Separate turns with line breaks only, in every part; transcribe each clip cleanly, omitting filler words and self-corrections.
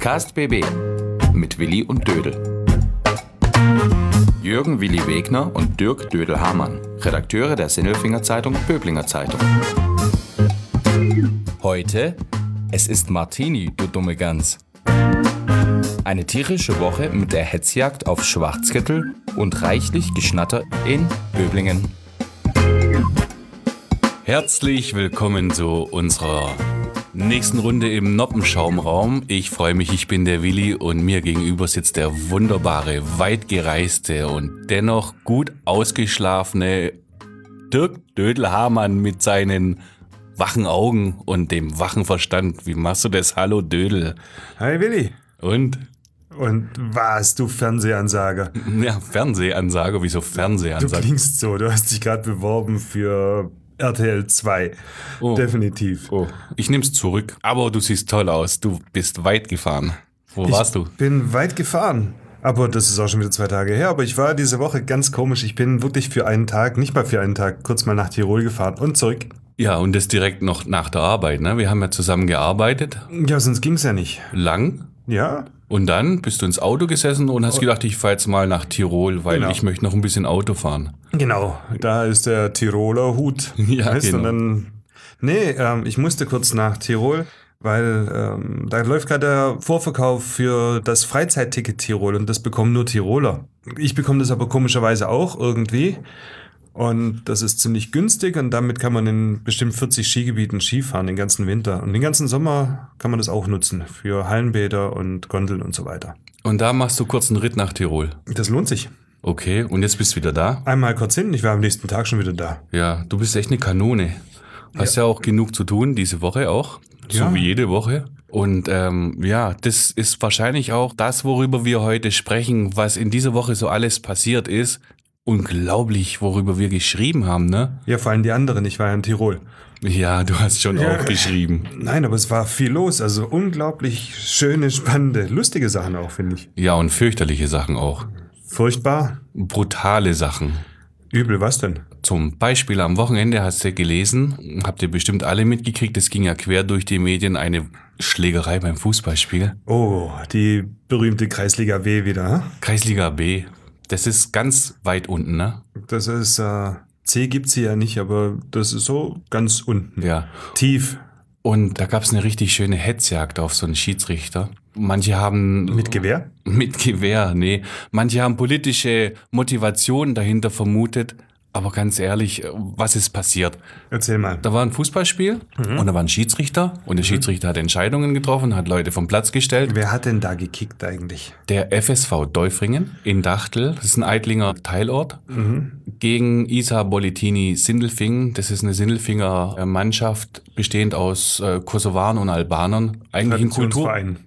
Podcast BB mit Willi und Dödel. Jürgen Willi Wegner und Dirk Dödel-Hamann, Redakteure der Sinnelfinger Zeitung Böblinger Zeitung. Heute, es ist Martini, du dumme Gans. Eine tierische Woche mit der Hetzjagd auf Schwarzkittel und reichlich Geschnatter in Böblingen. Herzlich willkommen zu unserer nächsten Runde im Noppenschaumraum. Ich freue mich, ich bin der Willi und mir gegenüber sitzt der wunderbare, weit gereiste und dennoch gut ausgeschlafene Dirk Dödel-Hamann mit seinen wachen Augen und dem wachen Verstand. Wie machst du das? Hallo Dödel.
Hi Willi.
Und
was, du Fernsehansager?
Ja, Fernsehansager. Wieso Fernsehansager?
Du klingst so, du hast dich gerade beworben für RTL 2.
Oh.
Definitiv.
Oh, ich nehm's zurück. Aber du siehst toll aus. Du bist weit gefahren. Wo warst du?
Ich bin weit gefahren. Aber das ist auch schon wieder 2 Tage her. Aber ich war diese Woche ganz komisch. Ich bin wirklich für einen Tag, nicht mal für einen Tag, kurz mal nach Tirol gefahren und zurück.
Ja, und das direkt noch nach der Arbeit, ne? Wir haben ja zusammen gearbeitet.
Ja, sonst ging's ja nicht.
Lang.
Ja.
Und dann bist du ins Auto gesessen und hast gedacht, ich fahre jetzt mal nach Tirol, weil ich möchte noch ein bisschen Auto fahren.
Genau, da ist der Tiroler Hut.
Ja,
weißt
genau.
Und dann, ich musste kurz nach Tirol, weil da läuft gerade der Vorverkauf für das Freizeitticket Tirol und das bekommen nur Tiroler. Ich bekomme das aber komischerweise auch irgendwie. Und das ist ziemlich günstig und damit kann man in bestimmt 40 Skigebieten Skifahren den ganzen Winter. Und den ganzen Sommer kann man das auch nutzen für Hallenbäder und Gondeln und so weiter.
Und da machst du kurz einen Ritt nach Tirol.
Das lohnt sich.
Okay, und jetzt bist du wieder da?
Einmal kurz hin, ich war am nächsten Tag schon wieder da.
Ja, du bist echt eine Kanone. Hast ja auch genug zu tun, diese Woche auch. So
Ja.
wie jede Woche. Und das ist wahrscheinlich auch das, worüber wir heute sprechen, was in dieser Woche so alles passiert ist. Unglaublich, worüber wir geschrieben haben, ne?
Ja, vor allem die anderen, ich war ja in Tirol.
Ja, du hast schon auch geschrieben.
Nein, aber es war viel los, also unglaublich schöne, spannende, lustige Sachen auch, finde ich.
Ja, und fürchterliche Sachen auch.
Furchtbar.
Brutale Sachen.
Übel, was denn?
Zum Beispiel am Wochenende hast du gelesen, habt ihr bestimmt alle mitgekriegt, es ging ja quer durch die Medien, eine Schlägerei beim Fußballspiel.
Oh, die berühmte Kreisliga W wieder, hm?
Kreisliga B, das ist ganz weit unten, ne?
Das ist, C gibt's hier ja nicht, aber das ist so ganz unten.
Ja.
Tief.
Und da gab's eine richtig schöne Hetzjagd auf so einen Schiedsrichter. Manche haben...
Mit Gewehr?
Mit Gewehr, nee. Manche haben politische Motivationen dahinter vermutet. Aber ganz ehrlich, was ist passiert?
Erzähl mal.
Da war ein Fußballspiel und da war ein Schiedsrichter. Und der Schiedsrichter hat Entscheidungen getroffen, hat Leute vom Platz gestellt.
Wer hat denn da gekickt eigentlich?
Der FSV Däufringen in Dachtel, das ist ein Eitlinger Teilort, gegen ISA Bolletini Sindelfingen. Das ist eine Sindelfinger Mannschaft, bestehend aus Kosovaren und Albanern. Eigentlich ein
Traditionsverein.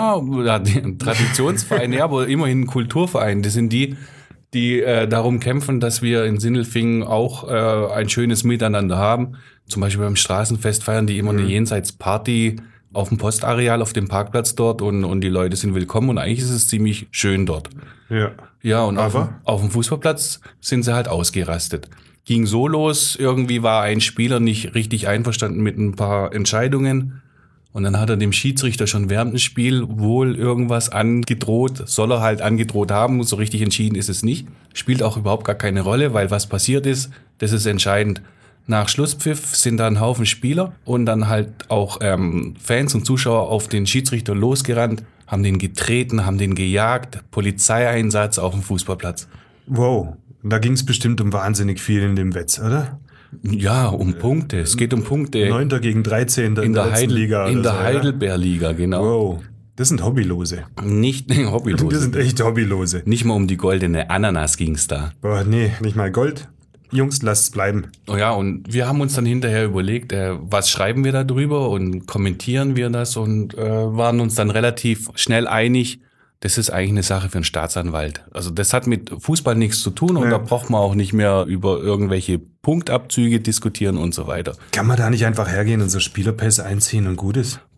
ein Traditionsverein, ja, aber immerhin ein Kulturverein. Das sind die darum kämpfen, dass wir in Sindelfingen auch ein schönes Miteinander haben. Zum Beispiel beim Straßenfest feiern die immer eine Jenseitsparty auf dem Postareal, auf dem Parkplatz dort und die Leute sind willkommen und eigentlich ist es ziemlich schön dort.
Ja.
Ja, und auf dem Fußballplatz sind sie halt ausgerastet. Ging so los, irgendwie war ein Spieler nicht richtig einverstanden mit ein paar Entscheidungen. Und dann hat er dem Schiedsrichter schon während dem Spiel wohl irgendwas angedroht, soll er halt angedroht haben, so richtig entschieden ist es nicht. Spielt auch überhaupt gar keine Rolle, weil was passiert ist, das ist entscheidend. Nach Schlusspfiff sind da ein Haufen Spieler und dann halt auch Fans und Zuschauer auf den Schiedsrichter losgerannt, haben den getreten, haben den gejagt, Polizeieinsatz auf dem Fußballplatz.
Wow. Da ging's bestimmt um wahnsinnig viel in dem Wetz, oder?
Ja, um Punkte. Es geht um Punkte.
9. gegen 13. in der letzten Liga.
In
oder
der
so,
Heidelbeerliga, genau.
Wow. Das sind Hobbylose.
Nicht Hobbylose.
Das sind echt Hobbylose.
Nicht mal um die goldene Ananas ging's da.
Boah, nee, nicht mal Gold. Jungs, lasst's bleiben.
Oh ja, und wir haben uns dann hinterher überlegt, was schreiben wir da drüber und kommentieren wir das und waren uns dann relativ schnell einig, das ist eigentlich eine Sache für einen Staatsanwalt. Also das hat mit Fußball nichts zu tun und da braucht man auch nicht mehr über irgendwelche Punktabzüge diskutieren und so weiter.
Kann man da nicht einfach hergehen und so Spielerpässe einziehen und gut ist?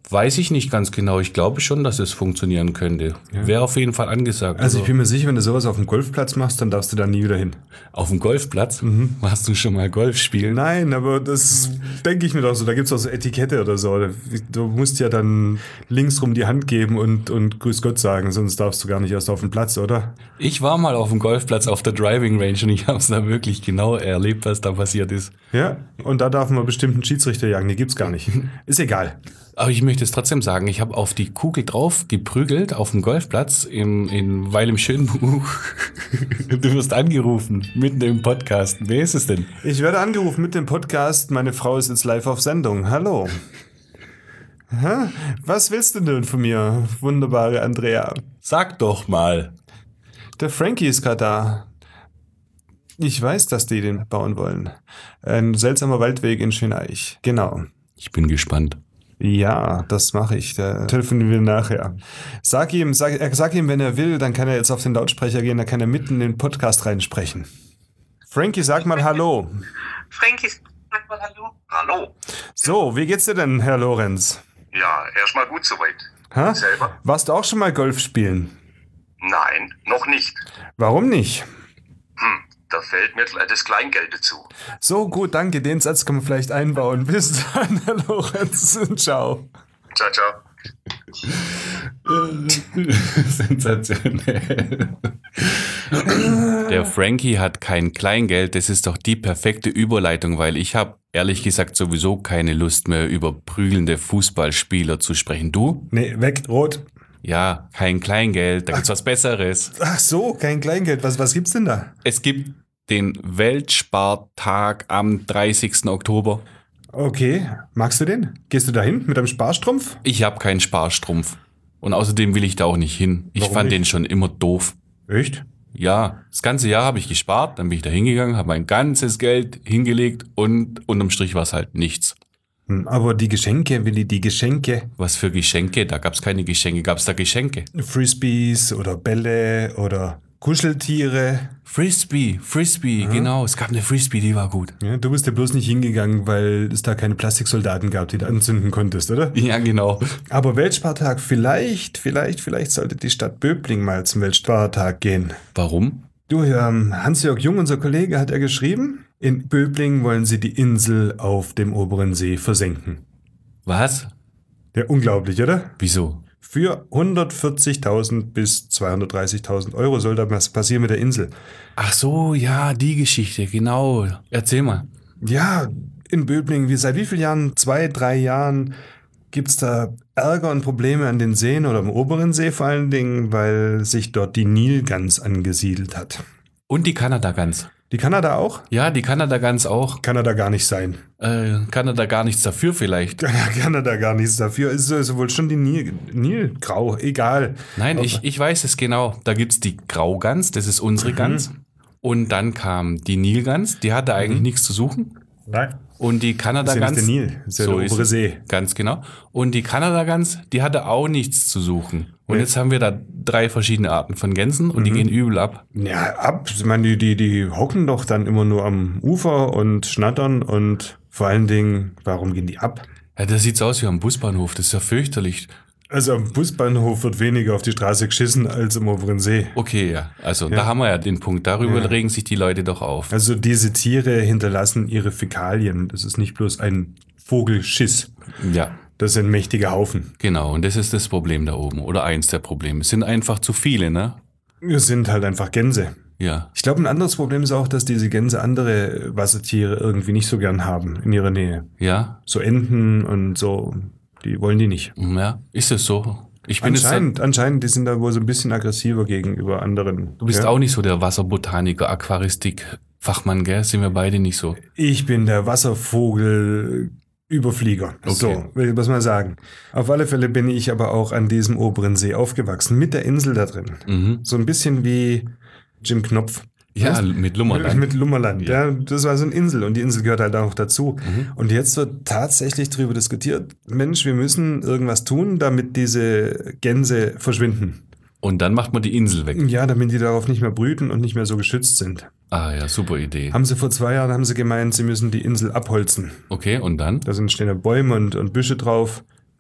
Weiß ich nicht ganz genau. Ich glaube schon, dass es funktionieren könnte. Ja. Wäre auf jeden Fall angesagt.
Also ich bin mir sicher, wenn du sowas auf dem Golfplatz machst, dann darfst du da nie wieder hin.
Auf dem Golfplatz? Mhm. Warst du schon mal Golf spielen?
Nein, aber das denke ich mir doch so. Da gibt es auch so Etikette oder so. Du musst ja dann linksrum die Hand geben und Grüß Gott sagen, sonst darfst du gar nicht erst auf den Platz, oder?
Ich war mal auf dem Golfplatz auf der Driving Range und ich habe es da wirklich genau erlebt, was da passiert ist.
Ja, und da darf man bestimmt einen Schiedsrichter jagen. Die gibt's gar nicht. Ist egal.
Aber ich möchte es trotzdem sagen, ich habe auf die Kugel drauf geprügelt auf dem Golfplatz weil im Schönbuch. Du wirst angerufen mitten im Podcast. Wer ist es denn?
Ich werde angerufen mit dem Podcast. Meine Frau ist jetzt live auf Sendung. Hallo. Was willst du denn von mir, wunderbare Andrea?
Sag doch mal.
Der Frankie ist gerade da. Ich weiß, dass die den bauen wollen. Ein seltsamer Waldweg in Schöneich. Genau.
Ich bin gespannt.
Ja, das mache ich. Da telefonieren wir nachher. Sag ihm, wenn er will, dann kann er jetzt auf den Lautsprecher gehen, dann kann er mitten in den Podcast reinsprechen. Frankie, sag mal Hallo.
Frankie, sag mal Hallo. Hallo.
So, wie geht's dir denn, Herr Lorenz?
Ja, erstmal gut soweit.
Selber? Warst du auch schon mal Golf spielen?
Nein, noch nicht.
Warum nicht?
Da fällt mir das Kleingeld dazu.
So, gut, danke. Den Satz kann man vielleicht einbauen. Bis dann, Herr Lorenz. Ciao.
Ciao, ciao.
Sensationell. Der Frankie hat kein Kleingeld. Das ist doch die perfekte Überleitung, weil ich habe ehrlich gesagt sowieso keine Lust mehr, über prügelnde Fußballspieler zu sprechen. Du?
Nee, weg, rot.
Ja, kein Kleingeld, da gibt's was Besseres.
Ach so, kein Kleingeld. Was gibt's denn da?
Es gibt den Weltspartag am 30. Oktober.
Okay, magst du den? Gehst du da hin mit einem Sparstrumpf?
Ich habe keinen Sparstrumpf. Und außerdem will ich da auch nicht hin. Ich fand den schon immer doof.
Echt?
Ja, das ganze Jahr habe ich gespart, dann bin ich da hingegangen, habe mein ganzes Geld hingelegt und unterm Strich war es halt nichts.
Aber die Geschenke, Willi, die Geschenke.
Was für Geschenke? Da gab's keine Geschenke. Gab's da Geschenke?
Frisbees oder Bälle oder Kuscheltiere.
Frisbee, genau. Es gab eine Frisbee, die war gut.
Ja, du bist ja bloß nicht hingegangen, weil es da keine Plastiksoldaten gab, die du anzünden konntest, oder?
Ja, genau.
Aber Weltspartag, vielleicht sollte die Stadt Böbling mal zum Weltspartag gehen.
Warum?
Du, Hans-Jörg Jung, unser Kollege, hat ja geschrieben, in Böbling wollen sie die Insel auf dem oberen See versenken.
Was?
Ja, unglaublich, oder?
Wieso?
Für 140.000 bis 230.000 Euro soll da was passieren mit der Insel.
Ach so, ja, die Geschichte, genau. Erzähl mal.
Ja, in Böbling, seit wie vielen Jahren? 2-3 Jahren gibt's da Ärger und Probleme an den Seen oder am oberen See vor allen Dingen, weil sich dort die Nilgans angesiedelt hat.
Und die Kanadagans.
Die Kanada auch?
Ja, die Kanadagans auch.
Kanada gar nicht sein.
Kanada gar nichts dafür vielleicht.
Kanada gar nichts dafür. Ist wohl schon die Nilgrau, egal.
Nein, ich weiß es genau. Da gibt's die Graugans, das ist unsere Gans. Und dann kam die Nilgans, die hatte eigentlich nichts zu suchen.
Nein.
Und die Kanadagans.
Das ist ja nicht der Nil, das ist ja der obere See.
Ganz genau. Und die Kanadagans, die hatte auch nichts zu suchen. Und jetzt haben wir da 3 verschiedene Arten von Gänsen und die gehen übel ab.
Ja, ab. Ich meine, die hocken doch dann immer nur am Ufer und schnattern und vor allen Dingen, warum gehen die ab?
Ja, das sieht so aus wie am Busbahnhof, das ist ja fürchterlich.
Also am Busbahnhof wird weniger auf die Straße geschissen als im oberen See.
Okay, ja. Also da haben wir ja den Punkt. Darüber regen sich die Leute doch auf.
Also diese Tiere hinterlassen ihre Fäkalien. Das ist nicht bloß ein Vogelschiss.
Ja.
Das sind mächtige Haufen.
Genau, und das ist das Problem da oben. Oder eins der Probleme. Es sind einfach zu viele, ne?
Es sind halt einfach Gänse.
Ja.
Ich glaube, ein anderes Problem ist auch, dass diese Gänse andere Wassertiere irgendwie nicht so gern haben in ihrer Nähe.
Ja?
So Enten und so, die wollen die nicht.
Ja, ist es so? Ich bin
Anscheinend, die sind da wohl so ein bisschen aggressiver gegenüber anderen.
Du bist auch nicht so der Wasserbotaniker, Aquaristik-Fachmann, gell? Sind wir beide nicht so.
Ich bin der Wasservogel-Überflieger.
Okay.
So, will ich was mal sagen. Auf alle Fälle bin ich aber auch an diesem oberen See aufgewachsen, mit der Insel da drin.
Mhm.
So ein bisschen wie Jim Knopf.
Ja, mit Lummerland.
Mit Lummerland, ja. Das war so eine Insel und die Insel gehört halt auch dazu.
Mhm.
Und jetzt wird tatsächlich darüber diskutiert, Mensch, wir müssen irgendwas tun, damit diese Gänse verschwinden.
Und dann macht man die Insel weg.
Ja, damit die darauf nicht mehr brüten und nicht mehr so geschützt sind.
Ah ja, super Idee.
Haben sie vor 2 Jahren gemeint, sie müssen die Insel abholzen.
Okay, und dann?
Da stehen ja Bäume und Büsche drauf.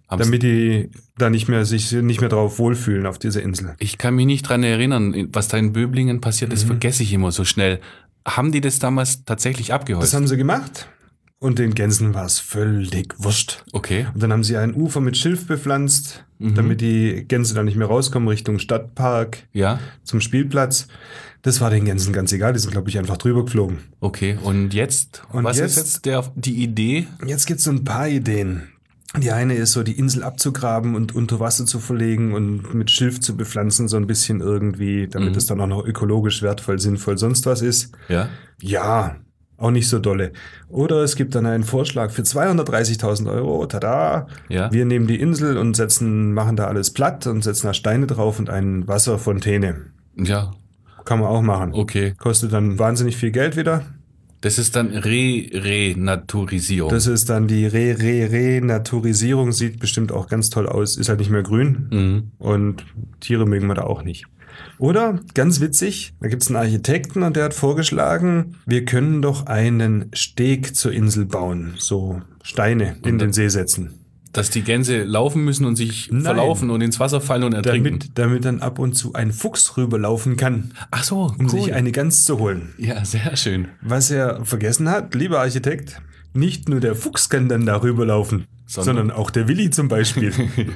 damit die da sich nicht mehr drauf wohlfühlen auf dieser Insel.
Ich kann mich nicht dran erinnern, was da in Böblingen passiert ist, vergesse ich immer so schnell. Haben die das damals tatsächlich abgeholzt?
Das haben sie gemacht und den Gänsen war es völlig wurscht.
Okay.
Und dann haben sie ein Ufer mit Schilf bepflanzt, damit die Gänse da nicht mehr rauskommen Richtung Stadtpark,
Ja,
zum Spielplatz. Das war den Gänsen ganz egal, die sind, glaube ich, einfach drüber geflogen.
okay. Und jetzt?
Und
was
jetzt-
ist jetzt die Idee?
Jetzt gibt es so ein paar Ideen. Die eine ist so, die Insel abzugraben und unter Wasser zu verlegen und mit Schilf zu bepflanzen, so ein bisschen irgendwie, damit es dann auch noch ökologisch wertvoll, sinnvoll, sonst was ist.
Ja.
Ja, auch nicht so dolle. Oder es gibt dann einen Vorschlag für 230.000 Euro. Tada!
Ja.
Wir nehmen die Insel und machen da alles platt und setzen da Steine drauf und eine Wasserfontäne.
Ja,
Kann man auch machen.
okay.
Kostet dann wahnsinnig viel Geld wieder.
Das ist dann Renaturisierung.
Das ist dann die Renaturisierung. Sieht bestimmt auch ganz toll aus. Ist halt nicht mehr grün. Und Tiere mögen wir da auch nicht. Oder, ganz witzig, da gibt es einen Architekten und der hat vorgeschlagen, wir können doch einen Steg zur Insel bauen. So Steine in den See setzen.
Dass die Gänse laufen müssen und sich
Nein.
verlaufen und ins Wasser fallen und ertrinken.
Damit dann ab und zu ein Fuchs rüberlaufen kann,
Ach so,
um
cool.
sich eine Gans zu holen.
Ja, sehr schön.
Was er vergessen hat, lieber Architekt, nicht nur der Fuchs kann dann da rüberlaufen, sondern auch der Willi zum Beispiel.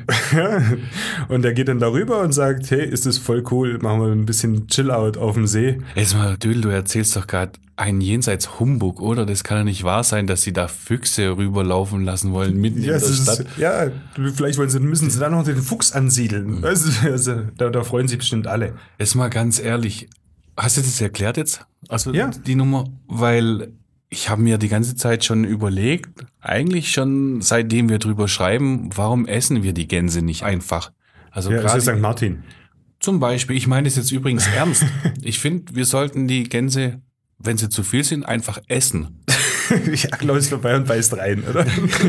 Und der geht dann darüber und sagt, hey, ist das voll cool, machen wir ein bisschen Chill-Out auf dem See.
Jetzt mal, Dödel, du erzählst doch gerade einen jenseits Humbug, oder? Das kann ja nicht wahr sein, dass sie da Füchse rüberlaufen lassen wollen, mitten in der Stadt.
Vielleicht müssen sie dann noch den Fuchs ansiedeln. Also, da freuen sich bestimmt alle.
Jetzt mal ganz ehrlich, hast du das erklärt jetzt? Also
Ja.
die Nummer, weil ich habe mir die ganze Zeit schon überlegt, eigentlich schon seitdem wir drüber schreiben, warum essen wir die Gänse nicht einfach? Also
Ja, das ist
gerade
St. Martin.
zum Beispiel, ich meine das jetzt übrigens ernst. Ich finde, wir sollten die Gänse, wenn sie zu viel sind, einfach essen.
Ja, läufst vorbei und beißt rein, oder?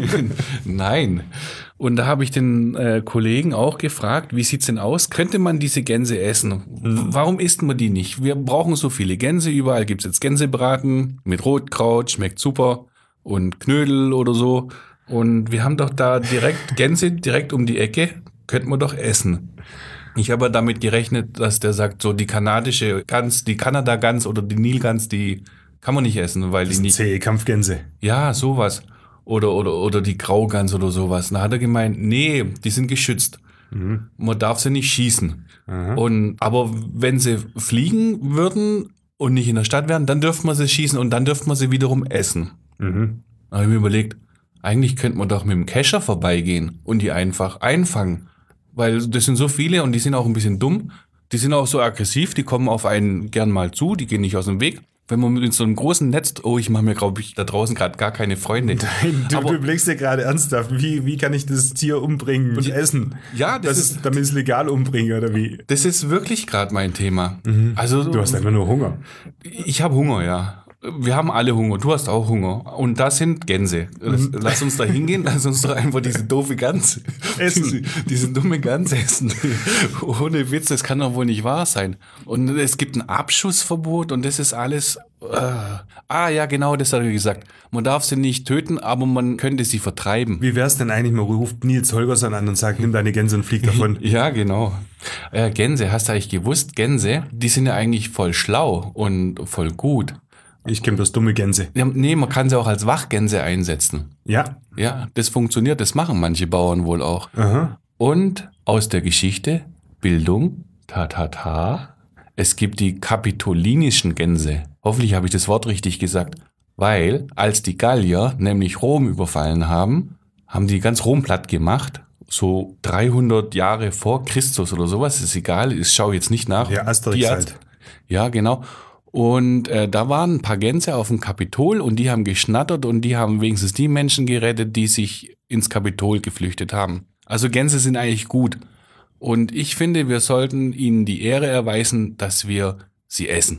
Nein. Und da habe ich den Kollegen auch gefragt, wie sieht's denn aus? Könnte man diese Gänse essen? Warum isst man die nicht? Wir brauchen so viele Gänse. Überall gibt's jetzt Gänsebraten mit Rotkraut, schmeckt super. Und Knödel oder so. Und wir haben doch da Gänse direkt um die Ecke. Könnten wir doch essen. Ich habe damit gerechnet, dass der sagt, so die kanadische Gans, die Kanada-Gans oder die Nilgans, die kann man nicht essen, weil
Das
die
sind
nicht...
zähe Kampfgänse.
Ja, sowas. Oder die Graugans oder sowas. Da hat er gemeint, nee, die sind geschützt. Man darf sie nicht schießen. Aber wenn sie fliegen würden und nicht in der Stadt wären, dann dürfte man sie schießen und dann dürfte man sie wiederum essen. Da habe ich mir überlegt, eigentlich könnte man doch mit dem Kescher vorbeigehen und die einfach einfangen. Weil das sind so viele und die sind auch ein bisschen dumm. Die sind auch so aggressiv, die kommen auf einen gern mal zu, die gehen nicht aus dem Weg. Wenn man mit so einem großen Netz, ich mache mir, glaube ich, da draußen gerade gar keine Freunde.
Du
Aber
überlegst dir gerade ernsthaft, wie kann ich das Tier umbringen und essen?
ja,
Damit ich es legal umbringe, oder wie?
das ist wirklich gerade mein Thema. Also
Du hast einfach nur Hunger.
ich habe Hunger, ja. Wir haben alle Hunger. Du hast auch Hunger. Und da sind Gänse. Lass uns da hingehen. Lass uns doch einfach diese doofe Gans
Essen.
Diese dumme Gans essen. Ohne Witz, das kann doch wohl nicht wahr sein. Und es gibt ein Abschussverbot und das ist alles... ja, genau, das hat er gesagt. Man darf sie nicht töten, aber man könnte sie vertreiben.
Wie wär's denn eigentlich, man ruft Nils Holgersson an und sagt, nimm deine Gänse und flieg davon.
Ja, genau. Gänse, hast du eigentlich gewusst? Gänse, die sind ja eigentlich voll schlau und voll gut.
Ich kenne bloß dumme Gänse.
Ja, nee, man kann sie auch als Wachgänse einsetzen.
Ja.
Ja, das funktioniert, das machen manche Bauern wohl auch.
Aha.
Und aus der Geschichte, Bildung, es gibt die kapitolinischen Gänse. Hoffentlich habe ich das Wort richtig gesagt. Weil, als die Gallier nämlich Rom überfallen haben, haben die ganz Rom platt gemacht. So 300 Jahre vor Christus oder sowas, ist egal, ich schaue jetzt nicht nach.
Ja, Asterix halt.
Ja, genau. Und da waren ein paar Gänse auf dem Kapitol und die haben geschnattert und die haben wenigstens die Menschen gerettet, die sich ins Kapitol geflüchtet haben. Also Gänse sind eigentlich gut. Und ich finde, wir sollten ihnen die Ehre erweisen, dass wir sie essen.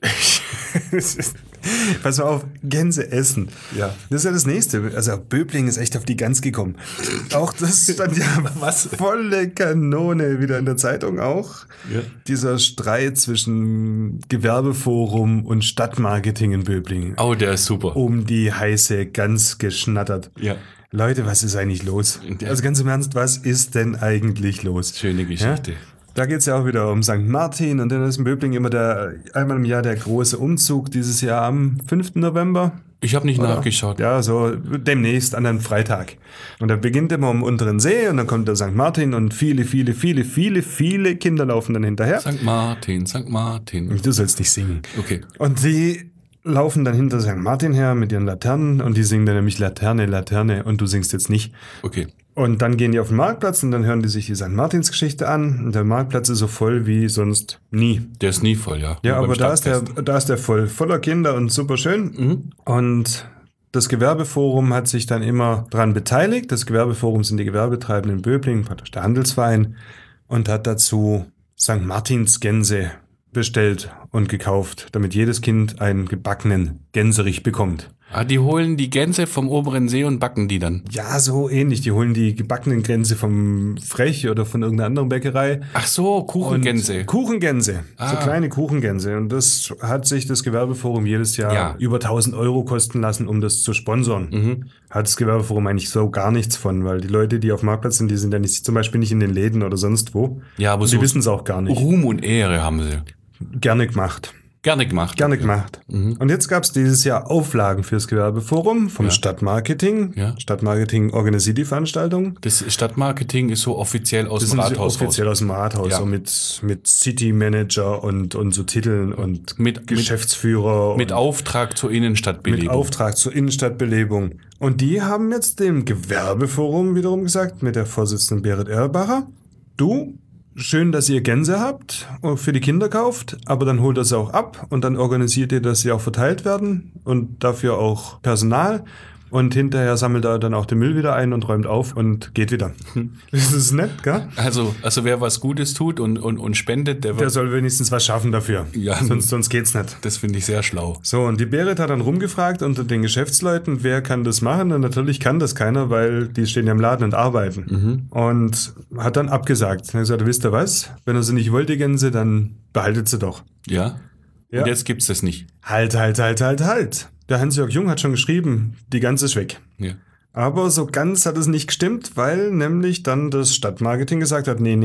Pass mal auf, Gänse essen.
Ja.
Das ist ja das Nächste. Also Böblingen ist echt auf die Gans gekommen. Auch das stand ja volle Kanone wieder in der Zeitung auch.
Ja.
Dieser Streit zwischen Gewerbeforum und Stadtmarketing in Böblingen.
Oh, der ist super.
Um die heiße Gans geschnattert.
Ja.
Leute, was ist eigentlich los?
Ja.
Also ganz im Ernst, was ist denn eigentlich los?
Schöne Geschichte.
Ja? Da geht es ja auch wieder um St. Martin und dann ist in Böblingen immer einmal im Jahr der große Umzug, dieses Jahr am 5. November.
Ich habe nicht nachgeschaut.
Ja, so demnächst an einem Freitag. Und da beginnt immer am unteren See und dann kommt der St. Martin und viele Kinder laufen dann hinterher.
St. Martin.
Du sollst nicht singen.
Okay.
Und die laufen dann hinter St. Martin her mit ihren Laternen und die singen dann nämlich Laterne und du singst jetzt nicht.
Okay.
Und dann gehen die auf den Marktplatz und dann hören die sich die St. Martins Geschichte an und der Marktplatz ist so voll wie sonst nie.
Der ist nie voll, ja.
Ja,
Nur
aber
beim
da ist der voller Kinder und super schön. Und das Gewerbeforum hat sich dann immer dran beteiligt. Das Gewerbeforum sind die Gewerbetreibenden in Böblingen, praktisch der Handelsverein, und hat dazu St. Martins Gänse bestellt und gekauft, damit jedes Kind einen gebackenen Gänserich bekommt.
Ah, die holen die Gänse vom oberen See und backen die dann.
Ja, so ähnlich. Die holen die gebackenen Gänse vom Frech oder von irgendeiner anderen Bäckerei.
Ach so, Kuchengänse.
Kuchengänse. So kleine Kuchengänse. Und das hat sich das Gewerbeforum jedes Jahr über 1.000 Euro kosten lassen, um das zu sponsern. Hat das Gewerbeforum eigentlich so gar nichts von, weil die Leute, die auf dem Marktplatz sind, die sind ja nicht, zum Beispiel nicht in den Läden oder sonst wo.
Ja, aber
und
so
die wissen es auch gar nicht.
Ruhm und Ehre haben sie.
Gerne gemacht.
Gerne gemacht.
Gerne gemacht. Und jetzt gab es dieses Jahr Auflagen fürs Gewerbeforum vom Stadtmarketing.
Ja.
Stadtmarketing organisiert die Veranstaltung.
Das Stadtmarketing ist so offiziell aus
Das
dem
sind
Rathaus
offiziell aus dem Rathaus,
Ja.
so mit City Manager und so Titeln und
Mit
Geschäftsführer.
Mit
und
Auftrag zur Innenstadtbelebung.
mit Auftrag zur Innenstadtbelebung. Und die haben jetzt dem Gewerbeforum wiederum gesagt, mit der Vorsitzenden Berit Erlbacher, du, schön, dass ihr Gänse habt und für die Kinder kauft, aber dann holt ihr sie auch ab und dann organisiert ihr, dass sie auch verteilt werden und dafür auch Personal. Und hinterher sammelt er dann auch den Müll wieder ein und räumt auf und geht wieder. Das ist nett, gell?
Also wer was Gutes tut und spendet, der
Der
wird.
soll wenigstens was schaffen dafür.
Ja.
Sonst geht's nicht.
Das finde ich sehr schlau.
So, und die Berit hat dann rumgefragt unter den Geschäftsleuten, wer kann das machen? Und natürlich kann das keiner, weil die stehen ja im Laden und arbeiten. Und hat dann abgesagt. Er hat gesagt, wisst ihr was? Wenn ihr sie nicht wollt, die Gänse, dann behaltet sie doch.
Ja?
Ja.
Und jetzt gibt's das nicht.
Halt. Der Hans-Jörg Jung hat schon geschrieben, die Gans ist weg.
Ja.
Aber so ganz hat es nicht gestimmt, weil nämlich dann das Stadtmarketing gesagt hat, nee,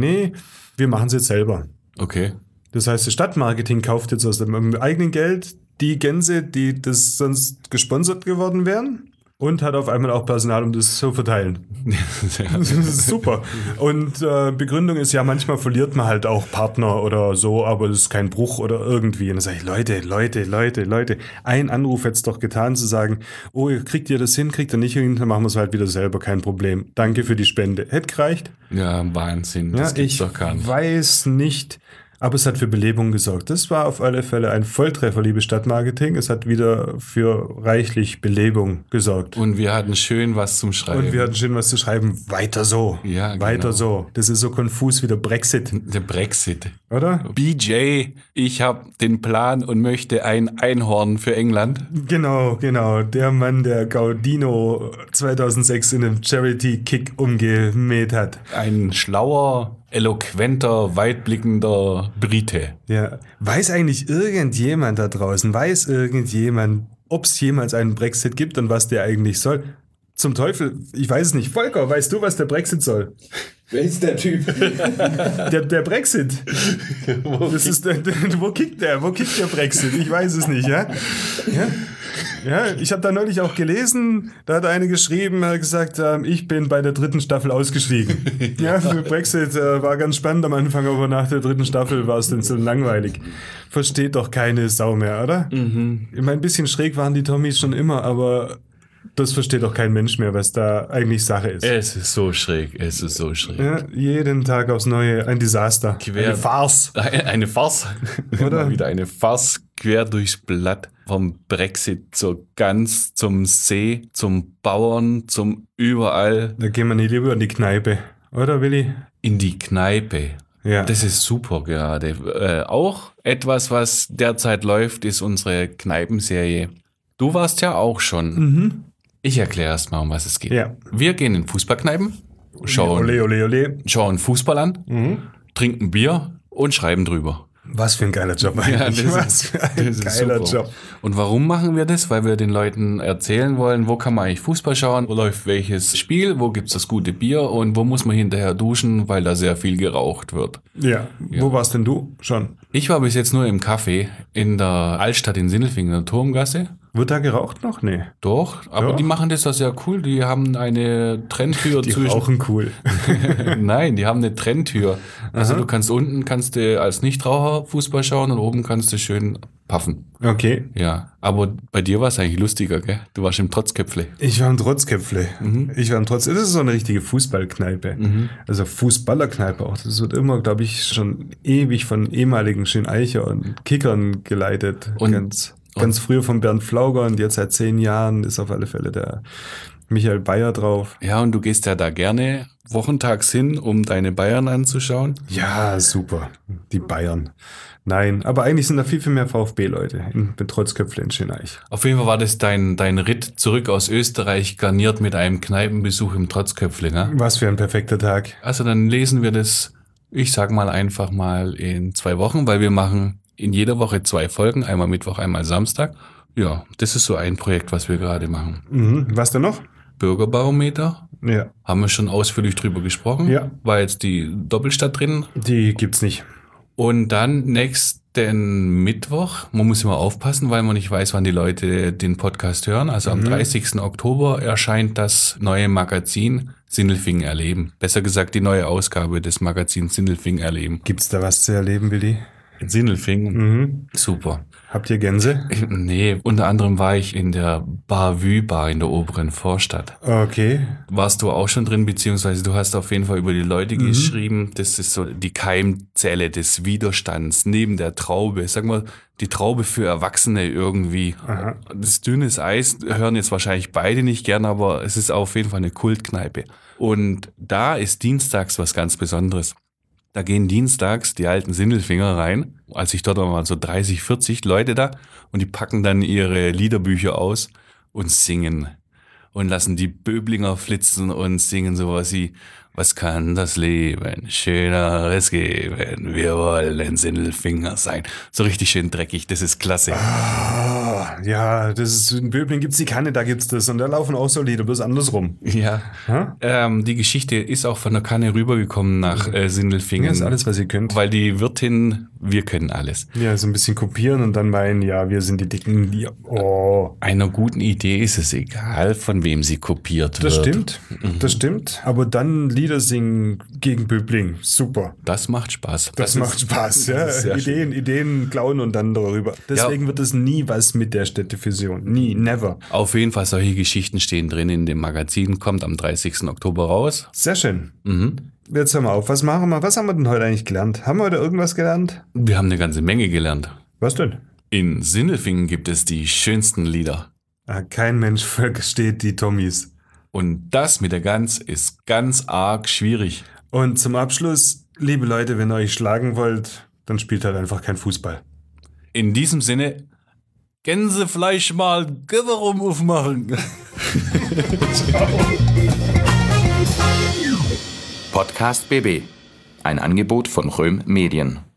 wir machen es jetzt selber.
Okay.
Das heißt, das Stadtmarketing kauft jetzt aus dem eigenen Geld die Gänse, die das sonst gesponsert geworden wären, und hat auf einmal auch Personal, um das zu verteilen. Das ist super. Und Begründung ist ja, manchmal verliert man halt auch Partner oder so, aber es ist kein Bruch oder irgendwie. Und dann sage ich, Leute, ein Anruf hätte es doch getan, zu sagen, oh, kriegt ihr das hin, kriegt ihr nicht hin, dann machen wir es halt wieder selber, kein Problem. Danke für die Spende. Hätte gereicht.
Ja, Wahnsinn. Das gibt's doch gar nicht.
Weiß nicht, aber es hat für Belebung gesorgt. Das war auf alle Fälle ein Volltreffer, liebe Stadtmarketing. Es hat wieder für reichlich Belebung gesorgt.
Und wir hatten schön was zum Schreiben.
Und wir hatten schön was zu schreiben. Weiter so.
Ja, genau.
Weiter so. Das ist so konfus wie der Brexit,
Der Brexit.
oder?
BJ, ich habe den Plan und möchte ein Einhorn für England.
Genau. Der Mann, der Gaudino 2006 in einem Charity-Kick umgemäht hat.
Ein schlauer, eloquenter, weitblickender Brite.
Ja. Weiß eigentlich irgendjemand da draußen, ob es jemals einen Brexit gibt und was der eigentlich soll? Zum Teufel, ich weiß es nicht. Volker, weißt du, was der Brexit soll?
Wer ist der Typ?
Der Brexit. Das ist wo kickt der? Wo kickt der Brexit? Ich weiß es nicht, ja? Ja, ich habe da neulich auch gelesen, da hat eine geschrieben, hat gesagt, ich bin bei der 3. Staffel ausgestiegen. Ja, Brexit war ganz spannend am Anfang, aber nach der 3. Staffel war es dann so langweilig. Versteht doch keine Sau mehr, oder? Ich meine, ein bisschen schräg waren die Tommys schon immer, aber das versteht doch kein Mensch mehr, was da eigentlich Sache ist.
Es ist so schräg.
Ja, jeden Tag aufs Neue ein Desaster. Eine Farce.
Eine Farce.
Oder?
Immer wieder eine Farce quer durchs Blatt. Vom Brexit zur Gans, zum See, zum Bauern, zum überall.
Da gehen wir nicht lieber in die Kneipe, oder Willi?
In die Kneipe.
Ja.
Das ist super gerade. Auch etwas, was derzeit läuft, ist unsere Kneipenserie. Du warst ja auch schon. Ich erkläre erst mal, um was es geht.
Ja.
Wir gehen in Fußballkneipen, schauen
Ole.
Fußball an, trinken Bier und schreiben drüber.
Was für ein geiler Job eigentlich. Was für ein geiler
super.
Job.
Und warum machen wir das? Weil wir den Leuten erzählen wollen, wo kann man eigentlich Fußball schauen, wo läuft welches Spiel, wo gibt's das gute Bier und wo muss man hinterher duschen, weil da sehr viel geraucht wird.
Ja. Wo warst denn du schon?
Ich war bis jetzt nur im Café in der Altstadt in Sindelfingen, in der Turmgasse.
Wird da geraucht noch? Nee.
Doch, aber
Doch.
die machen das da sehr cool. Die haben eine Trenntür
Die
zwischen.
rauchen cool.
Nein, die haben eine Trenntür. Also du kannst als Nichtraucher Fußball schauen und oben kannst du schön puffen.
Okay.
Ja, aber bei dir war es eigentlich lustiger, gell? Du warst im Trotzköpfle.
Ich war im Trotzköpfle. Das ist so eine richtige Fußballkneipe. Also Fußballerkneipe auch. Das wird immer, glaube ich, schon ewig von ehemaligen Schöneicher und Kickern geleitet.
Und-
Ganz früher von Bernd Flauger und jetzt seit 10 Jahren ist auf alle Fälle der Michael Bayer drauf.
Ja, und du gehst ja da gerne wochentags hin, um deine Bayern anzuschauen.
Ja, super. Die Bayern. Nein, aber eigentlich sind da viel, viel mehr VfB-Leute in Trotzköpfle in Schöneich.
Auf jeden Fall war das dein Ritt zurück aus Österreich garniert mit einem Kneipenbesuch im Trotzköpfle, ne?
Was für ein perfekter Tag.
Also dann lesen wir das, ich sag mal einfach mal in 2 Wochen, weil wir machen in jeder Woche 2 Folgen, einmal Mittwoch, einmal Samstag. Ja, das ist so ein Projekt, was wir gerade machen.
Was denn noch?
Bürgerbarometer,
Ja,
haben wir schon ausführlich drüber gesprochen.
Ja.
War jetzt die Doppelstadt drin.
die gibt's nicht.
Und dann nächsten Mittwoch, man muss immer aufpassen, weil man nicht weiß, wann die Leute den Podcast hören. Also am 30. Oktober erscheint das neue Magazin Sindelfingen erleben. Besser gesagt, die neue Ausgabe des Magazins Sindelfingen erleben.
Gibt's da was zu erleben, Willi?
In Sindelfingen? Super.
Habt ihr Gänse?
Nee, unter anderem war ich in der Bar in der oberen Vorstadt.
Okay.
Warst du auch schon drin, beziehungsweise du hast auf jeden Fall über die Leute geschrieben. Das ist so die Keimzelle des Widerstands neben der Traube. Sag mal, die Traube für Erwachsene irgendwie.
Aha.
Das dünnes Eis hören jetzt wahrscheinlich beide nicht gern, aber es ist auf jeden Fall eine Kultkneipe. Und da ist dienstags was ganz Besonderes. Da gehen dienstags die alten Sindelfinger rein. Als ich dort war, waren so 30, 40 Leute da und die packen dann ihre Liederbücher aus und singen und lassen die Böblinger flitzen und singen sowas wie: Was kann das Leben Schöneres geben? Wir wollen Sindelfinger sein. So richtig schön dreckig, das ist klasse.
Ja, das ist, in Böblingen gibt's die Kanne, da gibt's das. Und da laufen auch so Lieder, bloß andersrum.
Ja, die Geschichte ist auch von der Kanne rübergekommen nach Sindelfingen.
Das ist alles, was ihr könnt.
Weil die Wirtin, wir können alles.
Ja, so ein bisschen kopieren und dann meinen, ja, wir sind die Dicken. Die, oh.
Einer guten Idee ist es egal, von wem sie kopiert
Das
wird.
stimmt, das stimmt. Aber dann Lieder singen gegen Böbling, super.
Das macht Spaß.
Das macht Spaß, ja.
das ist sehr schön.
Ideen klauen und dann darüber. Deswegen wird es nie was mit der Städtefusion. Nie, never.
Auf jeden Fall, solche Geschichten stehen drin in dem Magazin, kommt am 30. Oktober raus.
Sehr schön. Jetzt hören wir auf. Was machen wir? Was haben wir denn heute eigentlich gelernt? Haben wir heute irgendwas gelernt?
Wir haben eine ganze Menge gelernt.
Was denn?
In Sindelfingen gibt es die schönsten Lieder.
Kein Mensch versteht die Tommys.
Und das mit der Gans ist ganz arg schwierig.
Und zum Abschluss, liebe Leute, wenn ihr euch schlagen wollt, dann spielt halt einfach kein Fußball.
In diesem Sinne, Gänsefleisch mal Gewerum aufmachen.
Podcast BB. Ein Angebot von Röhm Medien.